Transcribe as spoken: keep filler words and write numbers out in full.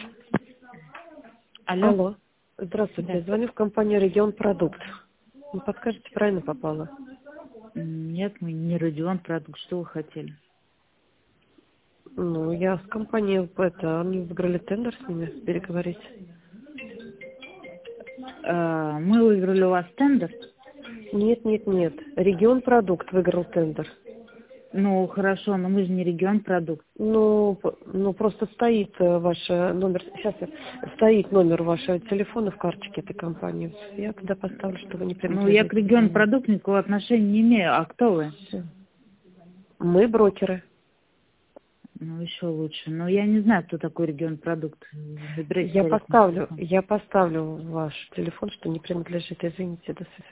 Алло. Алло. Здравствуйте. Да. Я звоню в компанию «Регион Продукт». Не подскажете, правильно попала? М, Нет, мы не Родион Продукт. Что вы хотели? Ну, я с компанией, это, они выиграли тендер с ними, переговорить. Э, Мы выиграли у вас тендер. Нет, нет, нет. «Регион Продукт» выиграл тендер. Ну, хорошо, но мы же не Регион Продукт. Ну, п- ну просто стоит э, ваш э, номер, сейчас стоит номер вашего телефона в карточке этой компании. Я туда поставлю, что вы не Ну, я к принадлежите этой Регион компании. Продукт никакого отношения не имею. А кто вы? Всё. Мы брокеры. Ну, еще лучше. Но я не знаю, кто такой Регион Продукт. Выбирайте Я корректный поставлю, телефон. я поставлю ваш телефон, что не принадлежит. Извините, до свидания.